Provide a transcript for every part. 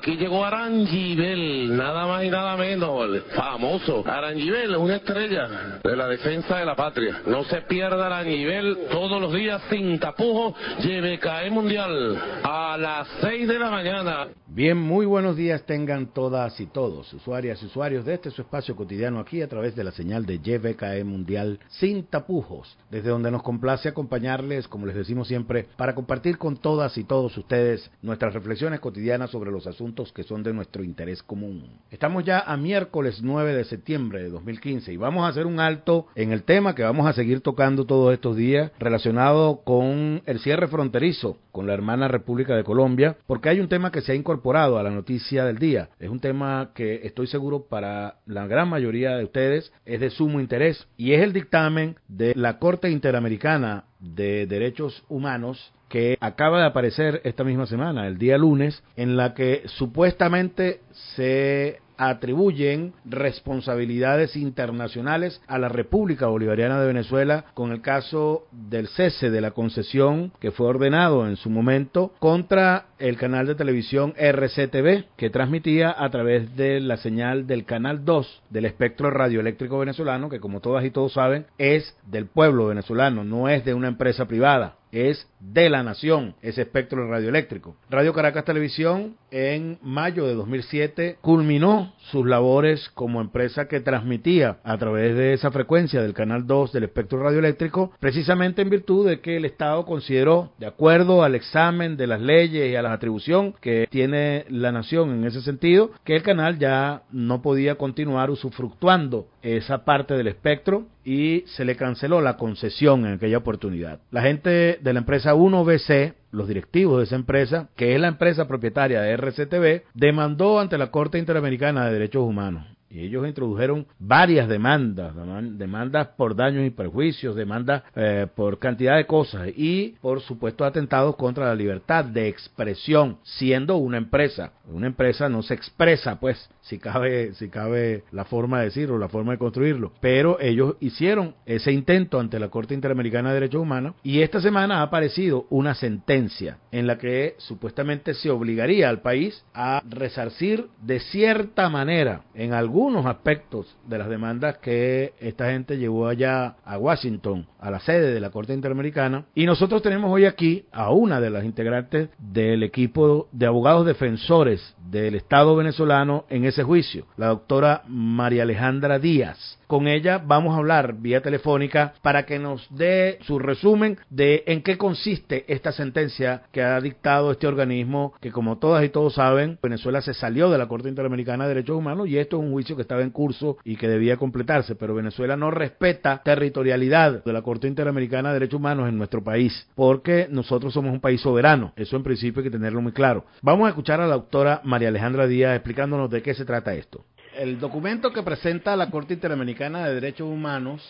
Aquí llegó Arangibel, nada más y nada menos, el famoso Arangibel, una estrella de la defensa de la patria. No se pierda Arangibel todos los días sin tapujos, YBKE Mundial, a las 6 de la mañana. Bien, muy buenos días tengan todas y todos, usuarias y usuarios de su espacio cotidiano aquí a través de la señal de YBKE Mundial sin tapujos, desde donde nos complace acompañarles, como les decimos siempre, para compartir con todas y todos ustedes nuestras reflexiones cotidianas sobre los asuntos que son de nuestro interés común. Estamos ya a miércoles 9 de septiembre de 2015 y vamos a hacer un alto en el tema que vamos a seguir tocando todos estos días relacionado con el cierre fronterizo con la hermana República de Colombia, porque hay un tema que se ha incorporado a la noticia del día. Es un tema que estoy seguro para la gran mayoría de ustedes es de sumo interés y es el dictamen de la Corte Interamericana de Derechos Humanos que acaba de aparecer esta misma semana, el día lunes, en la que supuestamente se atribuyen responsabilidades internacionales a la República Bolivariana de Venezuela con el caso del cese de la concesión que fue ordenado en su momento contra el canal de televisión RCTV, que transmitía a través de la señal del canal 2 del espectro radioeléctrico venezolano, que como todas y todos saben es del pueblo venezolano, no es de una empresa privada. Es de la nación, ese espectro radioeléctrico. Radio Caracas Televisión en mayo de 2007 culminó sus labores como empresa que transmitía a través de esa frecuencia del canal 2 del espectro radioeléctrico, precisamente en virtud de que el Estado consideró, de acuerdo al examen de las leyes y a la atribución que tiene la nación en ese sentido, que el canal ya no podía continuar usufructuando esa parte del espectro y se le canceló la concesión en aquella oportunidad. La gente de la empresa 1BC, los directivos de esa empresa, que es la empresa propietaria de RCTV, demandó ante la Corte Interamericana de Derechos Humanos. Y ellos introdujeron varias demandas por daños y perjuicios, demandas por cantidad de cosas y por supuesto atentados contra la libertad de expresión, siendo una empresa. Una empresa no se expresa, pues, si cabe la forma de decirlo, la forma de construirlo. Pero ellos hicieron ese intento ante la Corte Interamericana de Derechos Humanos y esta semana ha aparecido una sentencia en la que supuestamente se obligaría al país a resarcir de cierta manera en algunos aspectos de las demandas que esta gente llevó allá a Washington, a la sede de la Corte Interamericana. Y nosotros tenemos hoy aquí a una de las integrantes del equipo de abogados defensores del Estado venezolano en ese juicio, la doctora María Alejandra Díaz. Con ella vamos a hablar vía telefónica para que nos dé su resumen de en qué consiste esta sentencia que ha dictado este organismo que, como todas y todos saben, Venezuela se salió de la Corte Interamericana de Derechos Humanos y esto es un juicio que estaba en curso y que debía completarse, pero Venezuela no respeta territorialidad de la Corte Interamericana de Derechos Humanos en nuestro país, porque nosotros somos un país soberano. Eso en principio hay que tenerlo muy claro. Vamos a escuchar a la doctora María Alejandra Díaz explicándonos de qué se trata esto. El documento que presenta la Corte Interamericana de Derechos Humanos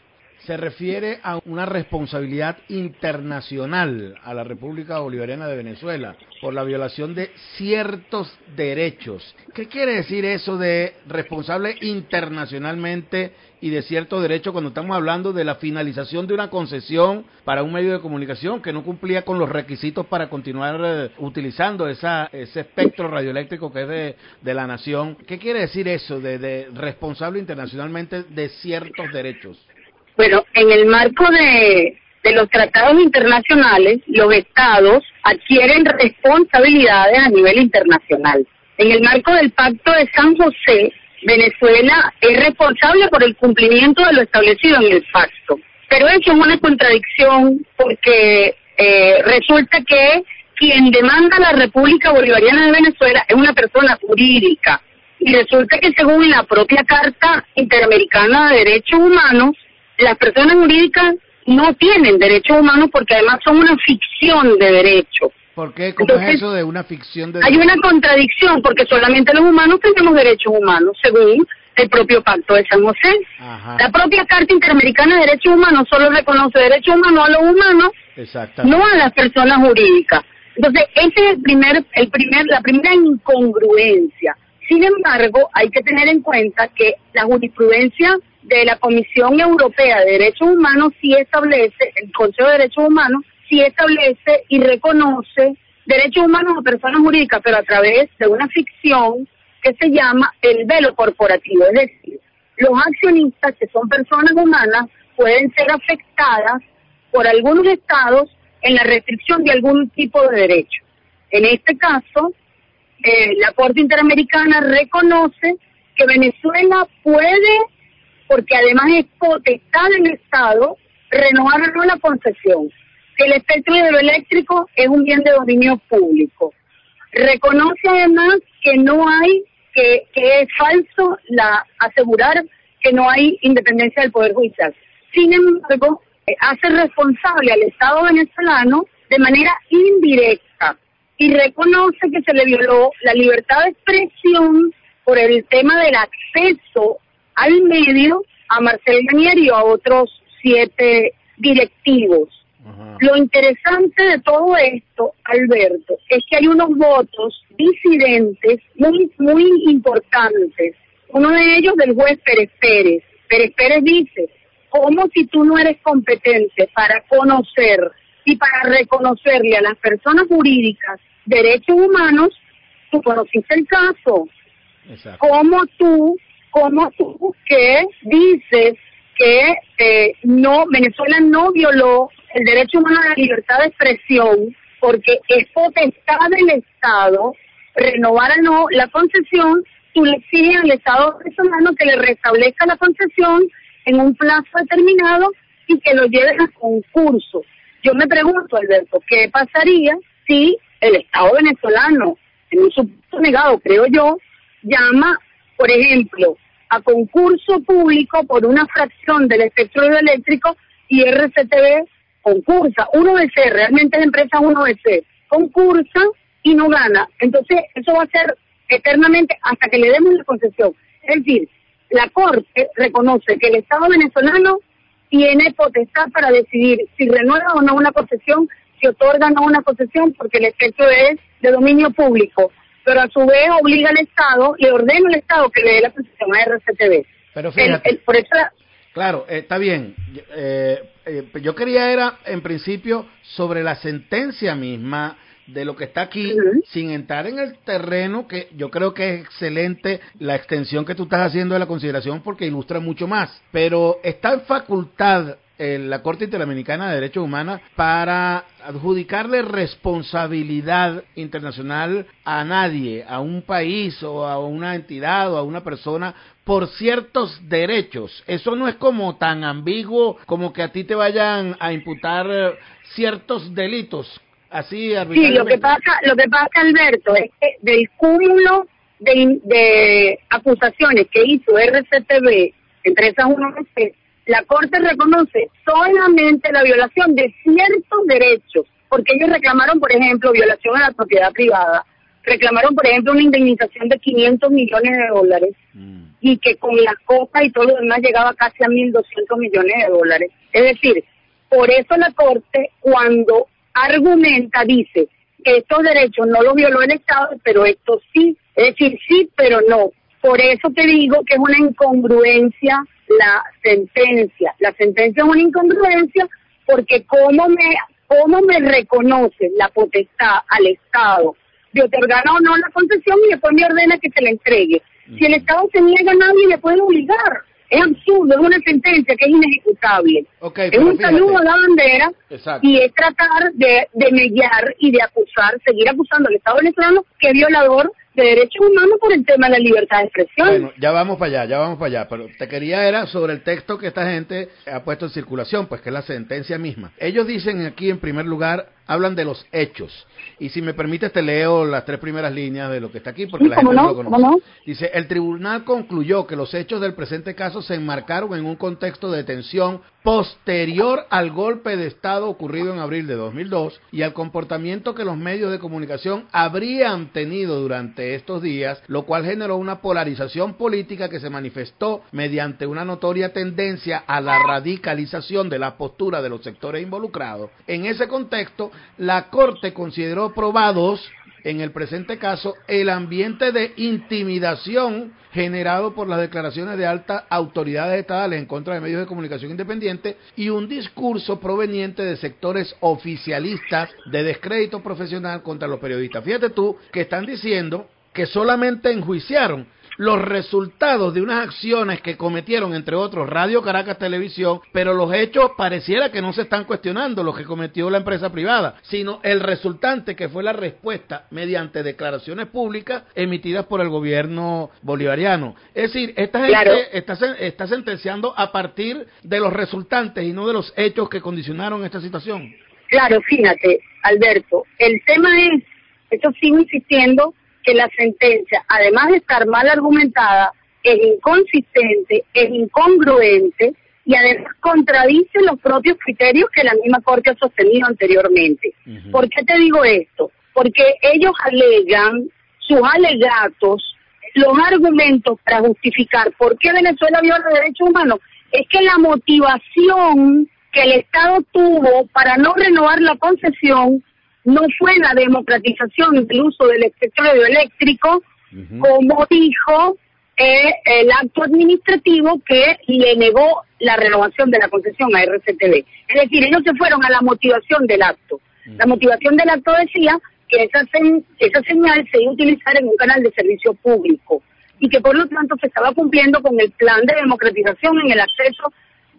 se refiere a una responsabilidad internacional a la República Bolivariana de Venezuela por la violación de ciertos derechos. ¿Qué quiere decir eso de responsable internacionalmente y de ciertos derechos cuando estamos hablando de la finalización de una concesión para un medio de comunicación que no cumplía con los requisitos para continuar utilizando ese espectro radioeléctrico que es de la nación? ¿Qué quiere decir eso de responsable internacionalmente de ciertos derechos? Bueno, en el marco de los tratados internacionales, los estados adquieren responsabilidades a nivel internacional. En el marco del Pacto de San José, Venezuela es responsable por el cumplimiento de lo establecido en el pacto. Pero eso es una contradicción porque resulta que quien demanda a la República Bolivariana de Venezuela es una persona jurídica. Y resulta que según la propia Carta Interamericana de Derechos Humanos, las personas jurídicas no tienen derechos humanos porque además son una ficción de derechos. ¿Por qué? ¿Cómo es eso de una ficción de derechos? Hay una contradicción porque solamente los humanos tenemos derechos humanos según el propio Pacto de San José. Ajá. La propia Carta Interamericana de Derechos Humanos solo reconoce derechos humanos a los humanos, no a las personas jurídicas. Entonces, esa es la primera incongruencia. Sin embargo, hay que tener en cuenta que la jurisprudencia de la Comisión Europea de Derechos Humanos sí establece, el Consejo de Derechos Humanos sí establece y reconoce derechos humanos a personas jurídicas, pero a través de una ficción que se llama el velo corporativo. Es decir, los accionistas, que son personas humanas, pueden ser afectadas por algunos estados en la restricción de algún tipo de derecho. En este caso, la Corte Interamericana reconoce que Venezuela puede, porque además es potestad del Estado, renovar o no la concesión, que el espectro hidroeléctrico es un bien de dominio público. Reconoce además que no hay, que es falso asegurar que no hay independencia del Poder Judicial. Sin embargo, hace responsable al Estado venezolano de manera indirecta y reconoce que se le violó la libertad de expresión por el tema del acceso al medio a Marcel Garnier y a otros 7 directivos. Ajá. Lo interesante de todo esto, Alberto, es que hay unos votos disidentes muy importantes. Uno de ellos del juez Pérez Pérez. Pérez Pérez dice, ¿cómo si tú no eres competente para conocer y para reconocerle a las personas jurídicas derechos humanos, tú conociste el caso? Exacto. ¿Cómo tú que dices que Venezuela no violó el derecho humano a la libertad de expresión porque es potestad del Estado renovar o no la concesión? Tú le exiges al Estado venezolano que le restablezca la concesión en un plazo determinado y que lo lleven a concurso. Yo me pregunto, Alberto, ¿qué pasaría si el Estado venezolano, en un supuesto negado, creo yo, llama, por ejemplo, a concurso público por una fracción del espectro hidroeléctrico y RCTV concursa, 1BC, realmente es empresa 1BC, concursa y no gana? Entonces, eso va a ser eternamente hasta que le demos la concesión. Es decir, la Corte reconoce que el Estado venezolano tiene potestad para decidir si renueva o no una concesión, si otorga o no una concesión, porque el espectro es de dominio público, pero a su vez obliga al Estado, le ordena al Estado que le dé la concesión a RCTV. Pero fíjate, por eso claro, está bien. Yo quería era, en principio, sobre la sentencia misma de lo que está aquí, sin entrar en el terreno, que yo creo que es excelente la extensión que tú estás haciendo de la consideración porque ilustra mucho más, pero está en facultad la Corte Interamericana de Derechos Humanos para adjudicarle responsabilidad internacional a nadie, a un país o a una entidad o a una persona por ciertos derechos. Eso no es como tan ambiguo como que a ti te vayan a imputar ciertos delitos. Así, sí, lo que pasa, Alberto, es que del cúmulo de acusaciones que hizo RCTV, entre esas uno, la Corte reconoce solamente la violación de ciertos derechos, porque ellos reclamaron, por ejemplo, violación a la propiedad privada, reclamaron, por ejemplo, una indemnización de $500 millones, y que con las cosas y todo lo demás llegaba casi a $1.200 millones. Es decir, por eso la Corte, cuando argumenta, dice que estos derechos no los violó el Estado, pero estos sí, es decir, sí, pero no. Por eso te digo que es una incongruencia la sentencia. La sentencia es una incongruencia porque cómo me reconoce la potestad al Estado de otorgar o no la concesión y después me ordena que se la entregue. Si el Estado se niega, nadie le puede obligar. Es absurdo, es una sentencia que es inejecutable. Es un saludo a la bandera. Exacto. Y es tratar de mediar y de seguir acusando al Estado venezolano que es violador de derechos humanos por el tema de la libertad de expresión. Bueno, ya vamos para allá, pero te quería era sobre el texto que esta gente ha puesto en circulación, pues que es la sentencia misma. Ellos dicen aquí, en primer lugar, hablan de los hechos, y si me permites te leo las 3 primeras líneas de lo que está aquí, porque la gente no lo conoce. ¿No? Dice, el tribunal concluyó que los hechos del presente caso se enmarcaron en un contexto de tensión posterior al golpe de Estado ocurrido en abril de 2002 y al comportamiento que los medios de comunicación habrían tenido durante estos días, lo cual generó una polarización política que se manifestó mediante una notoria tendencia a la radicalización de la postura de los sectores involucrados. En ese contexto, la Corte consideró probados en el presente caso, el ambiente de intimidación generado por las declaraciones de altas autoridades estatales en contra de medios de comunicación independientes y un discurso proveniente de sectores oficialistas de descrédito profesional contra los periodistas. Fíjate tú que están diciendo que solamente enjuiciaron los resultados de unas acciones que cometieron, entre otros, Radio Caracas Televisión, pero los hechos pareciera que no se están cuestionando los que cometió la empresa privada, sino el resultante que fue la respuesta mediante declaraciones públicas emitidas por el gobierno bolivariano. Es decir, esta gente está sentenciando a partir de los resultantes y no de los hechos que condicionaron esta situación. Claro, fíjate, Alberto, el tema es, esto sigo insistiendo, que la sentencia, además de estar mal argumentada, es inconsistente, es incongruente y además contradice los propios criterios que la misma Corte ha sostenido anteriormente. Uh-huh. ¿Por qué te digo esto? Porque ellos alegan, sus alegatos, los argumentos para justificar por qué Venezuela viola los derechos humanos, es que la motivación que el Estado tuvo para no renovar la concesión no fue la democratización del uso del espectro radioeléctrico, uh-huh, como dijo el acto administrativo que le negó la renovación de la concesión a RCTV. Es decir, ellos se fueron a la motivación del acto. Uh-huh. La motivación del acto decía que esa señal se iba a utilizar en un canal de servicio público y que por lo tanto se estaba cumpliendo con el plan de democratización en el acceso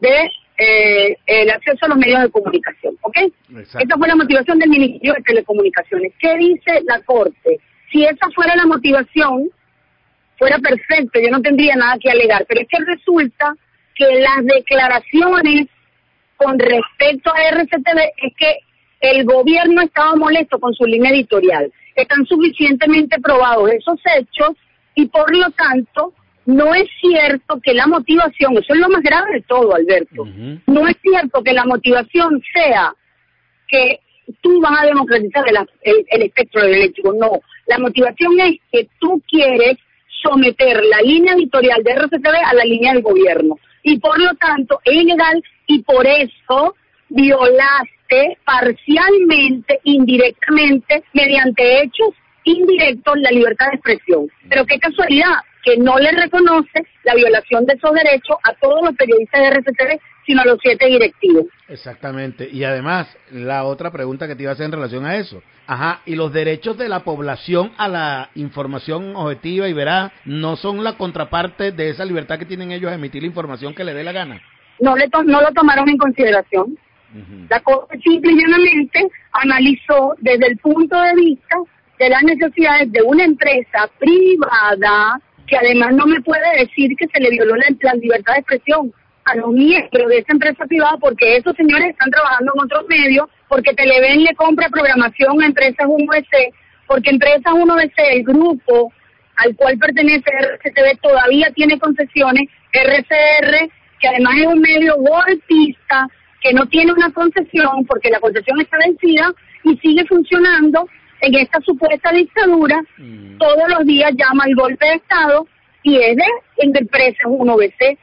a los medios de comunicación, ¿ok? Exacto. Esa fue la motivación del Ministerio de Telecomunicaciones. ¿Qué dice la Corte? Si esa fuera la motivación, fuera perfecto, yo no tendría nada que alegar, pero es que resulta que las declaraciones con respecto a RCTV es que el gobierno estaba molesto con su línea editorial. Están suficientemente probados esos hechos y por lo tanto no es cierto que la motivación, eso es lo más grave de todo, Alberto, uh-huh, no es cierto que la motivación sea que tú vas a democratizar el espectro eléctrico, no. La motivación es que tú quieres someter la línea editorial de RCTV a la línea del gobierno y por lo tanto es ilegal y por eso violaste parcialmente, indirectamente, mediante hechos indirectos la libertad de expresión. Pero qué casualidad que no le reconoce la violación de esos derechos a todos los periodistas de RCTV, sino a los 7 directivos. Exactamente. Y además, la otra pregunta que te iba a hacer en relación a eso. Ajá, y los derechos de la población a la información objetiva y veraz no son la contraparte de esa libertad que tienen ellos a emitir la información que les dé la gana. No lo tomaron en consideración. Uh-huh. La Corte simple y llanamente analizó desde el punto de vista de las necesidades de una empresa privada que además no me puede decir que se le violó la libertad de expresión a los miembros de esa empresa privada porque esos señores están trabajando en otros medios, porque Televen le compra programación a Empresas 1BC, porque Empresas 1BC, el grupo al cual pertenece RCTV, todavía tiene concesiones, RCR, que además es un medio golpista, que no tiene una concesión porque la concesión está vencida y sigue funcionando en esta supuesta dictadura. Todos los días llama al golpe de Estado y es de Empresas 1BC.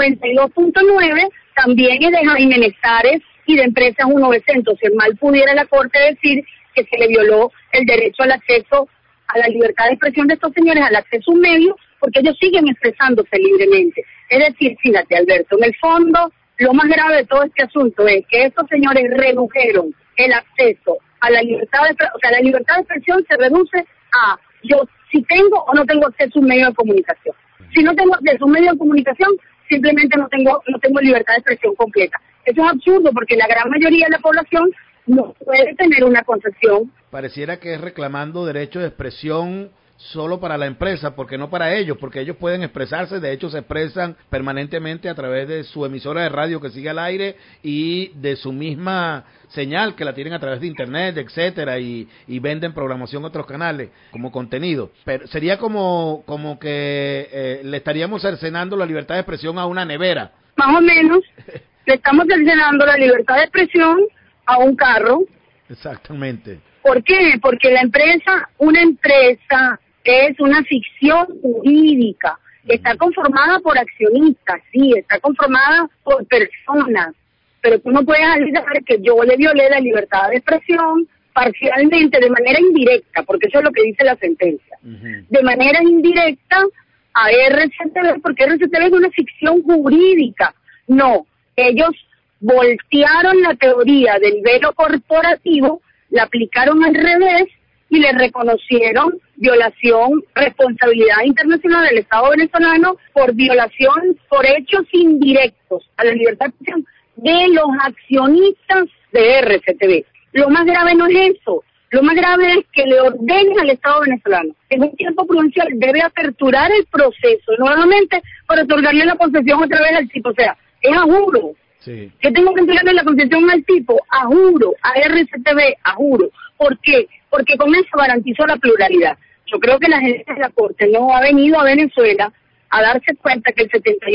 92.9 también es de Jaime Nezares y de Empresas 1BC. Entonces mal pudiera la Corte decir que se le violó el derecho al acceso a la libertad de expresión de estos señores, al acceso a un medio, porque ellos siguen expresándose libremente. Es decir, fíjate, Alberto, en el fondo lo más grave de todo este asunto es que estos señores redujeron el acceso a la libertad la libertad de expresión se reduce a yo si tengo o no tengo acceso a un medio de comunicación. Si no tengo acceso a un medio de comunicación, simplemente no tengo libertad de expresión completa. Eso es absurdo porque la gran mayoría de la población no puede tener una concesión. Pareciera que es reclamando derecho de expresión solo para la empresa, porque no para ellos, porque ellos pueden expresarse, de hecho se expresan permanentemente a través de su emisora de radio que sigue al aire y de su misma señal que la tienen a través de internet, etcétera, y venden programación a otros canales como contenido. Pero sería como que le estaríamos cercenando la libertad de expresión a una nevera. Más o menos, le estamos cercenando la libertad de expresión a un carro. Exactamente. ¿Por qué? Porque una empresa es una ficción jurídica, está conformada por accionistas, sí, está conformada por personas, pero tú no puedes alegar que yo le violé la libertad de expresión parcialmente, de manera indirecta, porque eso es lo que dice la sentencia, de manera indirecta a RCTV, porque RCTV es una ficción jurídica. No, ellos voltearon la teoría del velo corporativo, la aplicaron al revés y le reconocieron violación, responsabilidad internacional del Estado venezolano por violación, por hechos indirectos a la libertad de expresión de los accionistas de RCTV. Lo más grave no es eso, lo más grave es que le ordenen al Estado venezolano, en un tiempo prudencial, debe aperturar el proceso nuevamente para otorgarle la concesión otra vez al tipo, o sea, es a juro. Sí. ¿Qué tengo que entregarle la concesión al tipo? A juro, a RCTV, a juro. ¿Por qué? Porque con eso garantizó la pluralidad. Yo creo que la gente de la Corte no ha venido a Venezuela a darse cuenta que el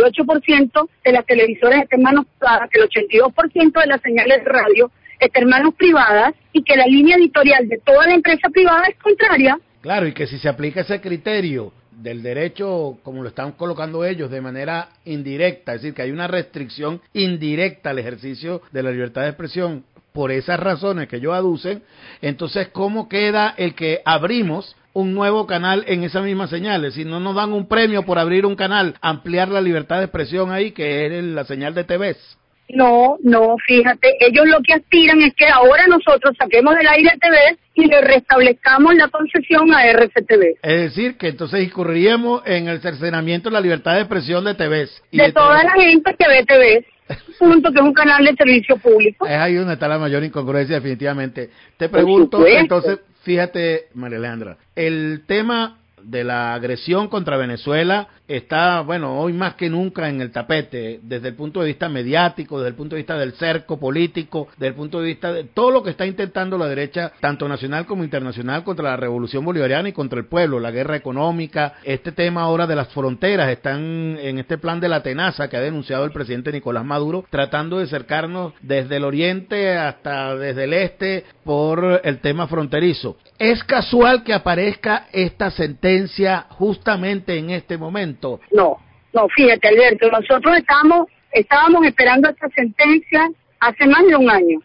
78% de las televisoras está en manos privadas, que el 82% de las señales de radio está en manos privadas y que la línea editorial de toda la empresa privada es contraria. Claro, y que si se aplica ese criterio del derecho, como lo están colocando ellos, de manera indirecta, es decir, que hay una restricción indirecta al ejercicio de la libertad de expresión por esas razones que ellos aducen, entonces, ¿cómo queda el que abrimos un nuevo canal en esa misma señal? Es decir, no nos dan un premio por abrir un canal, ampliar la libertad de expresión ahí, que es la señal de TVs. No, fíjate, ellos lo que aspiran es que ahora nosotros saquemos del aire TV y le restablezcamos la concesión a RCTV. Es decir, que entonces incurriríamos en el cercenamiento de la libertad de expresión de TVs. De toda la gente que ve TVs, punto, que es un canal de servicio público. Es ahí donde está la mayor incongruencia, definitivamente. Te pregunto, entonces, fíjate, María Alejandra, el tema de la agresión contra Venezuela está, bueno, hoy más que nunca en el tapete, desde el punto de vista mediático, desde el punto de vista del cerco político, desde el punto de vista de todo lo que está intentando la derecha, tanto nacional como internacional, contra la revolución bolivariana y contra el pueblo, la guerra económica, este tema ahora de las fronteras, están en este plan de la tenaza que ha denunciado el presidente Nicolás Maduro, tratando de cercarnos desde el oriente hasta desde el este por el tema fronterizo. ¿Es casual que aparezca esta sentencia justamente en este momento? No, fíjate, Alberto, nosotros estábamos esperando esta sentencia hace más de un año.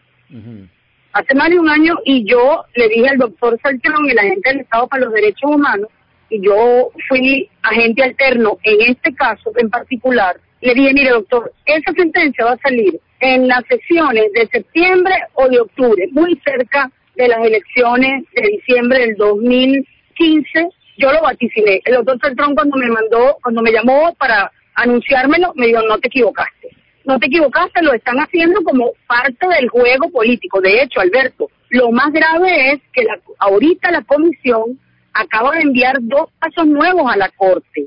Hace más de un año, y yo le dije al doctor Saltrón, el agente del Estado para los Derechos Humanos, y yo fui agente alterno en este caso en particular, le dije, mire doctor, esa sentencia va a salir en las sesiones de septiembre o de octubre, muy cerca de las elecciones de diciembre del 2015, yo lo vaticiné. El doctor Saltrón cuando me llamó para anunciármelo, me dijo, no te equivocaste, lo están haciendo como parte del juego político. De hecho, Alberto, lo más grave es que ahorita la comisión acaba de enviar 2 casos nuevos a la Corte,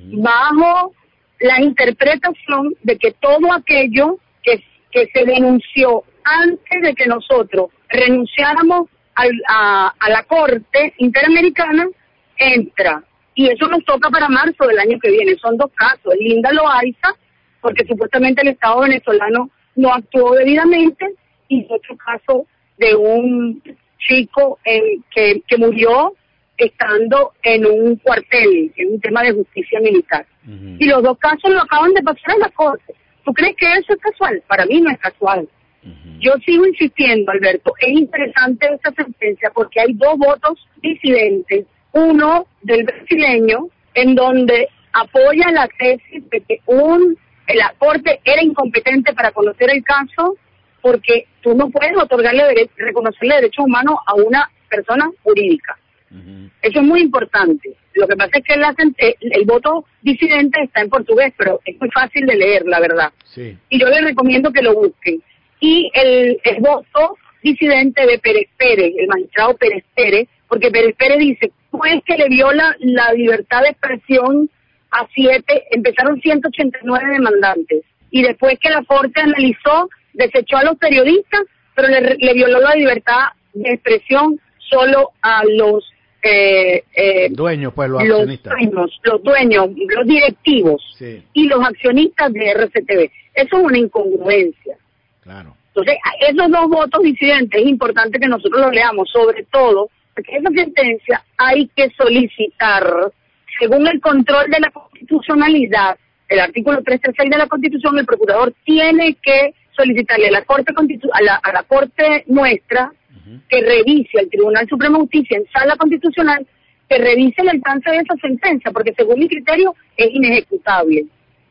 bajo la interpretación de que todo aquello que se denunció antes de que nosotros renunciáramos a la Corte Interamericana entra, y eso nos toca para marzo del año que viene. Son 2 casos, Linda Loaiza, porque supuestamente el Estado venezolano no actuó debidamente, y otro caso de un chico que murió estando en un cuartel, en un tema de justicia militar. Y los 2 casos lo acaban de pasar a la Corte. ¿Tú crees que eso es casual? Para mí no es casual. Yo sigo insistiendo, Alberto, es interesante esta sentencia porque hay 2 votos disidentes, uno del brasileño, en donde apoya la tesis de que la Corte era incompetente para conocer el caso, porque tú no puedes reconocerle derechos humanos a una persona jurídica. Eso es muy importante. Lo que pasa es que el voto disidente está en portugués, pero es muy fácil de leer, la verdad. Sí. Y yo les recomiendo que lo busquen. Y el voto disidente de Pérez Pérez, el magistrado Pérez Pérez, porque Pérez Pérez dice, ¿cómo es que le viola la libertad de expresión a 7? Empezaron 189 demandantes, y después que la Corte analizó, desechó a los periodistas, pero le violó la libertad de expresión solo a los dueños, pues los accionistas. Los dueños, los directivos, sí, y los accionistas de RCTV. Eso es una incongruencia. Claro. Entonces, esos 2 votos disidentes es importante que nosotros los leamos, sobre todo porque esa sentencia hay que solicitar, según el control de la constitucionalidad, el artículo 336 de la Constitución, el procurador tiene que solicitarle a la Corte nuestra que revise el Tribunal Supremo de Justicia en sala constitucional, que revise el alcance de esa sentencia, porque según mi criterio es inejecutable.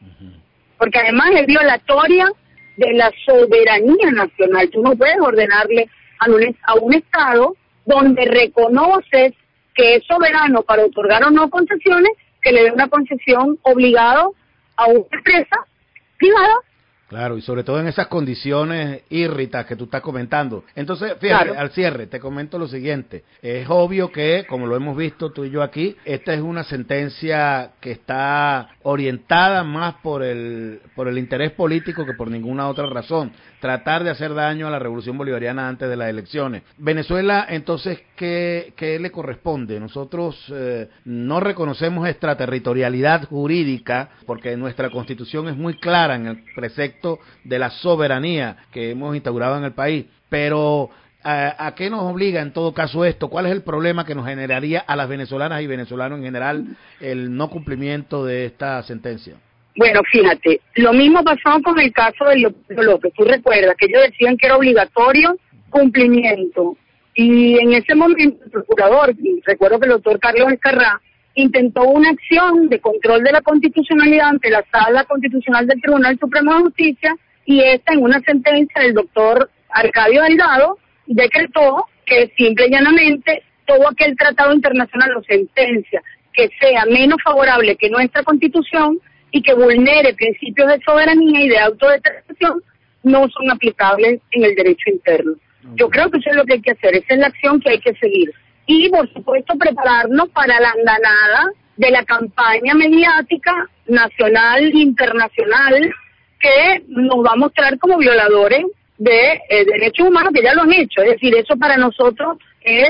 Porque además es violatoria de la soberanía nacional. Tú no puedes ordenarle a un Estado donde reconoces que es soberano para otorgar o no concesiones, que le dé una concesión obligado a una empresa privada. Claro, y sobre todo en esas condiciones írritas que tú estás comentando. Entonces, fíjate, claro, al cierre te comento lo siguiente. Es obvio que, como lo hemos visto tú y yo aquí, esta es una sentencia que está orientada más por el interés político que por ninguna otra razón. Tratar de hacer daño a la revolución bolivariana antes de las elecciones. Venezuela, entonces, ¿qué le corresponde? Nosotros no reconocemos extraterritorialidad jurídica porque nuestra Constitución es muy clara en el precepto de la soberanía que hemos instaurado en el país, pero ¿a qué nos obliga en todo caso esto? ¿Cuál es el problema que nos generaría a las venezolanas y venezolanos en general el no cumplimiento de esta sentencia? Bueno, fíjate, lo mismo pasó con el caso de Leopoldo López. Tú recuerdas que ellos decían que era obligatorio cumplimiento, y en ese momento el procurador, y recuerdo que el doctor Carlos Escarrá, intentó una acción de control de la constitucionalidad ante la Sala Constitucional del Tribunal Supremo de Justicia, y esta, en una sentencia del doctor Arcadio Delgado, decretó que simple y llanamente todo aquel tratado internacional o sentencia que sea menos favorable que nuestra Constitución y que vulnere principios de soberanía y de autodeterminación no son aplicables en el derecho interno. Yo creo que eso es lo que hay que hacer, esa es la acción que hay que seguir. Y, por supuesto, prepararnos para la andanada de la campaña mediática nacional e internacional que nos va a mostrar como violadores de derechos humanos, que ya lo han hecho. Es decir, eso para nosotros es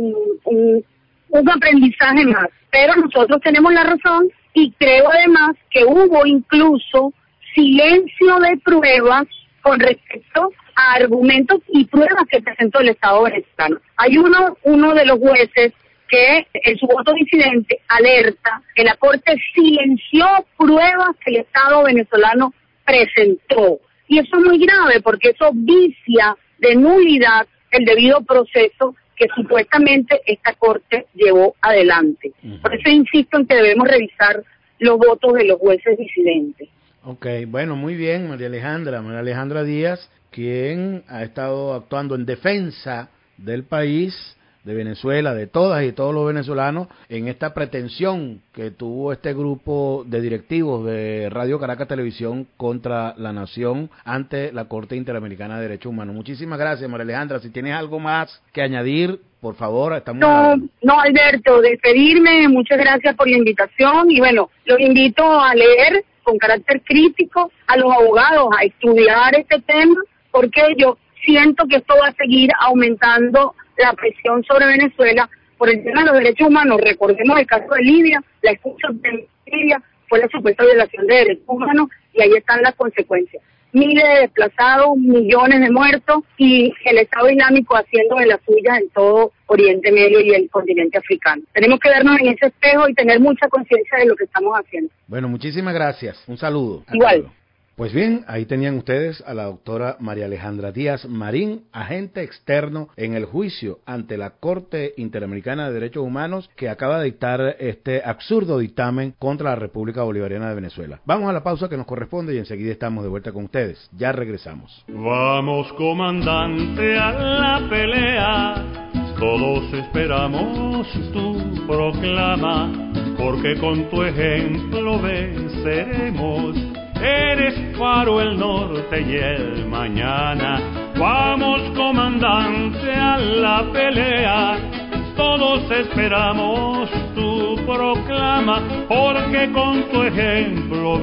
un aprendizaje más. Pero nosotros tenemos la razón, y creo además que hubo incluso silencio de pruebas con respecto a argumentos y pruebas que presentó el Estado venezolano. Hay uno de los jueces que en su voto disidente alerta que la Corte silenció pruebas que el Estado venezolano presentó. Y eso es muy grave porque eso vicia de nulidad el debido proceso que supuestamente esta Corte llevó adelante. Por eso insisto en que debemos revisar los votos de los jueces disidentes. Ok, bueno, muy bien, María Alejandra Díaz, quien ha estado actuando en defensa del país, de Venezuela, de todas y todos los venezolanos, en esta pretensión que tuvo este grupo de directivos de Radio Caracas Televisión contra la nación ante la Corte Interamericana de Derechos Humanos. Muchísimas gracias, María Alejandra. Si tienes algo más que añadir, por favor, estamos... No, Alberto, despedirme, muchas gracias por la invitación, y bueno, los invito a leer con carácter crítico a los abogados, a estudiar este tema, porque yo siento que esto va a seguir aumentando la presión sobre Venezuela por el tema de los derechos humanos. Recordemos el caso de Libia, la excusa de Libia fue la supuesta violación de derechos humanos, y ahí están las consecuencias. Miles de desplazados, millones de muertos, y el Estado Islámico haciendo de las suyas en todo Oriente Medio y el continente africano. Tenemos que vernos en ese espejo y tener mucha conciencia de lo que estamos haciendo. Bueno, muchísimas gracias. Un saludo. Igual. Pues bien, ahí tenían ustedes a la doctora María Alejandra Díaz Marín, agente externo en el juicio ante la Corte Interamericana de Derechos Humanos, que acaba de dictar este absurdo dictamen contra la República Bolivariana de Venezuela. Vamos a la pausa que nos corresponde y enseguida estamos de vuelta con ustedes. Ya regresamos. Vamos, comandante, a la pelea. Todos esperamos tu proclama, porque con tu ejemplo venceremos. Eres faro el norte y el mañana. Vamos, comandante, a la pelea. Todos esperamos tu proclama, porque con tu ejemplo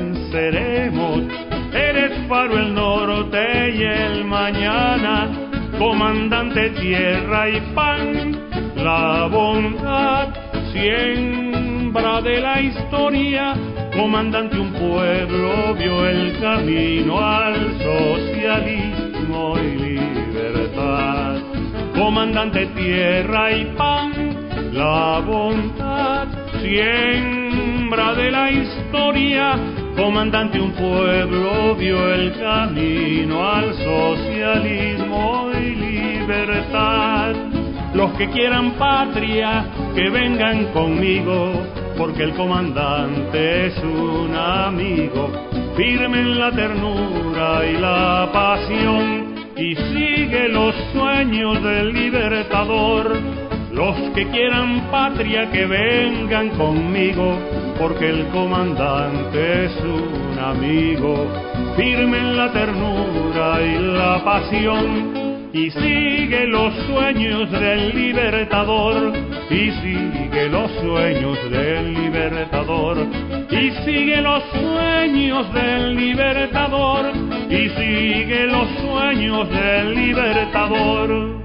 venceremos. Eres faro el norte y el mañana. Comandante, tierra y pan, la bondad, siembra de la historia. Comandante, un pueblo vio el camino al socialismo y libertad. Comandante, tierra y pan, la bondad, siembra de la historia. Comandante, un pueblo vio el camino al socialismo y libertad. libertad. Los que quieran patria, que vengan conmigo, porque el comandante es un amigo. Firme en la ternura y la pasión, y sigue los sueños del libertador. Los que quieran patria, que vengan conmigo, porque el comandante es un amigo. Firme en la ternura y la pasión, y sigue los sueños del libertador, y sigue los sueños del libertador, y sigue los sueños del libertador, y sigue los sueños del libertador.